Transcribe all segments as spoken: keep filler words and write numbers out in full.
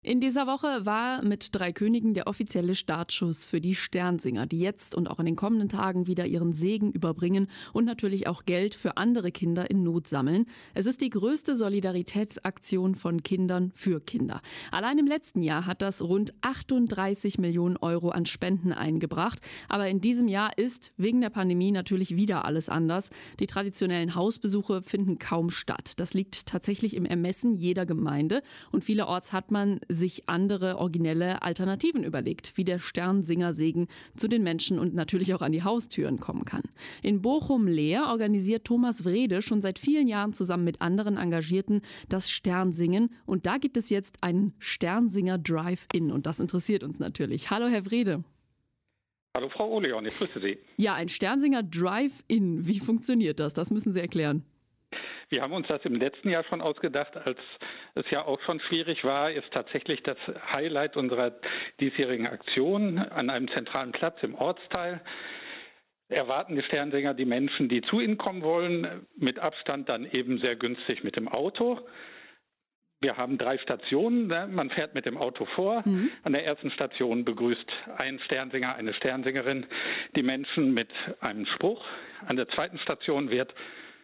In dieser Woche war mit Drei Königen der offizielle Startschuss für die Sternsinger, die jetzt und auch in den kommenden Tagen wieder ihren Segen überbringen und natürlich auch Geld für andere Kinder in Not sammeln. Es ist die größte Solidaritätsaktion von Kindern für Kinder. Allein im letzten Jahr hat das rund achtunddreißig Millionen Euro an Spenden eingebracht. Aber in diesem Jahr ist wegen der Pandemie natürlich wieder alles anders. Die traditionellen Hausbesuche finden kaum statt. Das liegt tatsächlich im Ermessen jeder Gemeinde und vielerorts hat man sich andere originelle Alternativen überlegt, wie der Sternsinger-Segen zu den Menschen und natürlich auch an die Haustüren kommen kann. In Bochum-Leer organisiert Thomas Wrede schon seit vielen Jahren zusammen mit anderen Engagierten das Sternsingen und da gibt es jetzt einen Sternsinger Drive-In und das interessiert uns natürlich. Hallo Herr Wrede. Hallo Frau Oleon, ich grüße Sie. Ja, ein Sternsinger Drive-In, wie funktioniert das? Das müssen Sie erklären. Wir haben uns das im letzten Jahr schon ausgedacht, als es ja auch schon schwierig war, ist tatsächlich das Highlight unserer diesjährigen Aktion an einem zentralen Platz im Ortsteil. Erwarten die Sternsinger die Menschen, die zu ihnen kommen wollen, mit Abstand dann eben sehr günstig mit dem Auto. Wir haben drei Stationen, man fährt mit dem Auto vor. Mhm. An der ersten Station begrüßt ein Sternsinger, eine Sternsingerin die Menschen mit einem Spruch. An der zweiten Station wird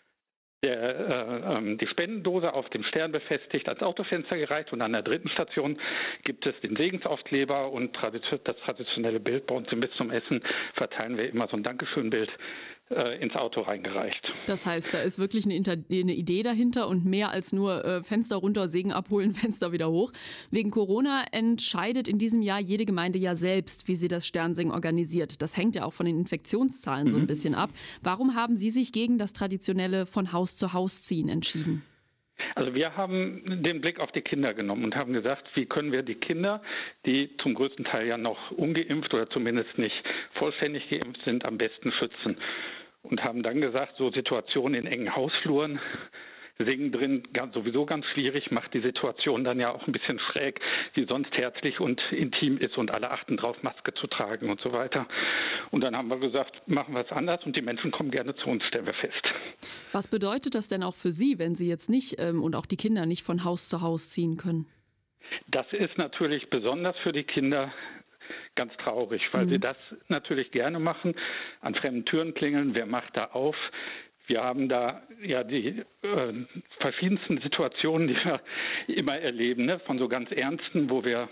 Der, äh, die Spendendose auf dem Stern befestigt, ans Autofenster gereicht und an der dritten Station gibt es den Segensaufkleber und das traditionelle Bild bei uns im Bis zum Essen verteilen wir immer so ein Dankeschön-Bild äh, ins Auto reingereicht. Das heißt, da ist wirklich eine, eine Idee dahinter und mehr als nur äh, Fenster runter, Segen abholen, Fenster wieder hoch. Wegen Corona entscheidet in diesem Jahr jede Gemeinde ja selbst, wie sie das Sternsingen organisiert. Das hängt ja auch von den Infektionszahlen mhm. so ein bisschen ab. Warum haben Sie sich gegen das traditionelle von Haus zu Haus ziehen entschieden? Also wir haben den Blick auf die Kinder genommen und haben gesagt, wie können wir die Kinder, die zum größten Teil ja noch ungeimpft oder zumindest nicht vollständig geimpft sind, am besten schützen. Und haben dann gesagt, so Situationen in engen Hausfluren, Singen drin ganz, sowieso ganz schwierig, macht die Situation dann ja auch ein bisschen schräg, die sonst herzlich und intim ist und alle achten drauf, Maske zu tragen und so weiter. Und dann haben wir gesagt, machen wir es anders und die Menschen kommen gerne zu uns, stellen wir fest. Was bedeutet das denn auch für Sie, wenn Sie jetzt nicht ähm, und auch die Kinder nicht von Haus zu Haus ziehen können? Das ist natürlich besonders für die Kinder ganz traurig, weil mhm. sie das natürlich gerne machen, an fremden Türen klingeln, wer macht da auf? Wir haben da ja die äh, verschiedensten Situationen, die wir immer erleben, ne? Von so ganz ernsten, wo wir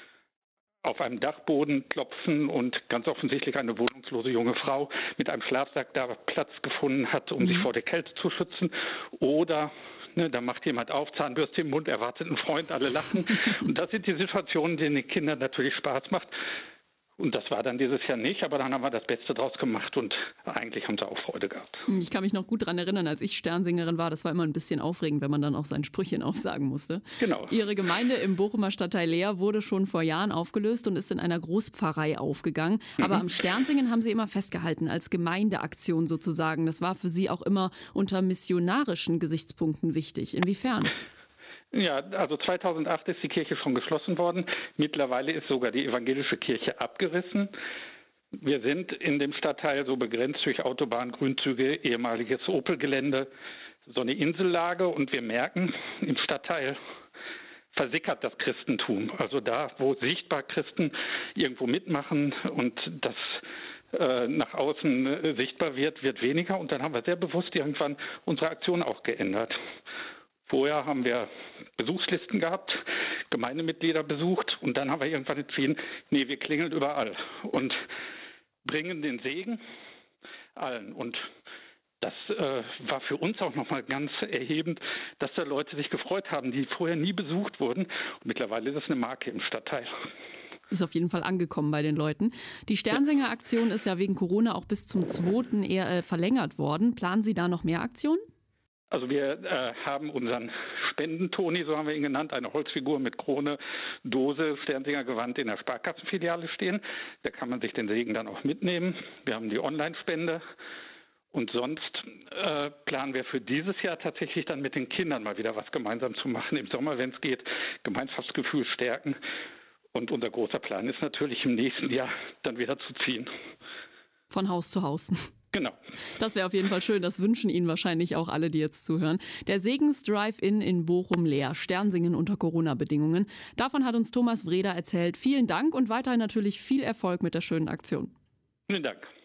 auf einem Dachboden klopfen und ganz offensichtlich eine wohnungslose junge Frau mit einem Schlafsack da Platz gefunden hat, um mhm. sich vor der Kälte zu schützen. Oder ne, da macht jemand auf, Zahnbürste im Mund, erwartet einen Freund, alle lachen. Und das sind die Situationen, denen den Kindern natürlich Spaß macht. Und das war dann dieses Jahr nicht, aber dann haben wir das Beste draus gemacht und eigentlich haben sie auch Freude gehabt. Ich kann mich noch gut daran erinnern, als ich Sternsingerin war, das war immer ein bisschen aufregend, wenn man dann auch sein Sprüchchen aufsagen musste. Genau. Ihre Gemeinde im Bochumer Stadtteil Leer wurde schon vor Jahren aufgelöst und ist in einer Großpfarrei aufgegangen. Mhm. Aber am Sternsingen haben Sie immer festgehalten, als Gemeindeaktion sozusagen. Das war für Sie auch immer unter missionarischen Gesichtspunkten wichtig. Inwiefern? Ja, also zweitausendacht ist die Kirche schon geschlossen worden. Mittlerweile ist sogar die evangelische Kirche abgerissen. Wir sind in dem Stadtteil so begrenzt durch Autobahn, Grünzüge, ehemaliges Opel-Gelände, so eine Insellage. Und wir merken, im Stadtteil versickert das Christentum. Also da, wo sichtbar Christen irgendwo mitmachen und das äh, nach außen äh, sichtbar wird, wird weniger. Und dann haben wir sehr bewusst irgendwann unsere Aktion auch geändert. Vorher haben wir Besuchslisten gehabt, Gemeindemitglieder besucht und dann haben wir irgendwann entschieden, nee, wir klingeln überall und bringen den Segen allen. Und das äh, war für uns auch nochmal ganz erhebend, dass da Leute sich gefreut haben, die vorher nie besucht wurden. Und mittlerweile ist es eine Marke im Stadtteil. Ist auf jeden Fall angekommen bei den Leuten. Die Sternsinger-Aktion ist ja wegen Corona auch bis zum zweiten eher äh, verlängert worden. Planen Sie da noch mehr Aktionen? Also wir äh, haben unseren Spendentoni, so haben wir ihn genannt, eine Holzfigur mit Krone, Dose, Sternsingergewand in der Sparkassenfiliale stehen. Da kann man sich den Segen dann auch mitnehmen. Wir haben die Online-Spende. Und sonst äh, planen wir für dieses Jahr tatsächlich dann mit den Kindern mal wieder was gemeinsam zu machen. Im Sommer, wenn es geht, Gemeinschaftsgefühl stärken. Und unser großer Plan ist natürlich im nächsten Jahr dann wieder zu ziehen. Von Haus zu Haus. Genau. Das wäre auf jeden Fall schön. Das wünschen Ihnen wahrscheinlich auch alle, die jetzt zuhören. Der Segens-Drive-In in Bochum leer. Sternsingen unter Corona-Bedingungen. Davon hat uns Thomas Wreder erzählt. Vielen Dank und weiterhin natürlich viel Erfolg mit der schönen Aktion. Vielen Dank.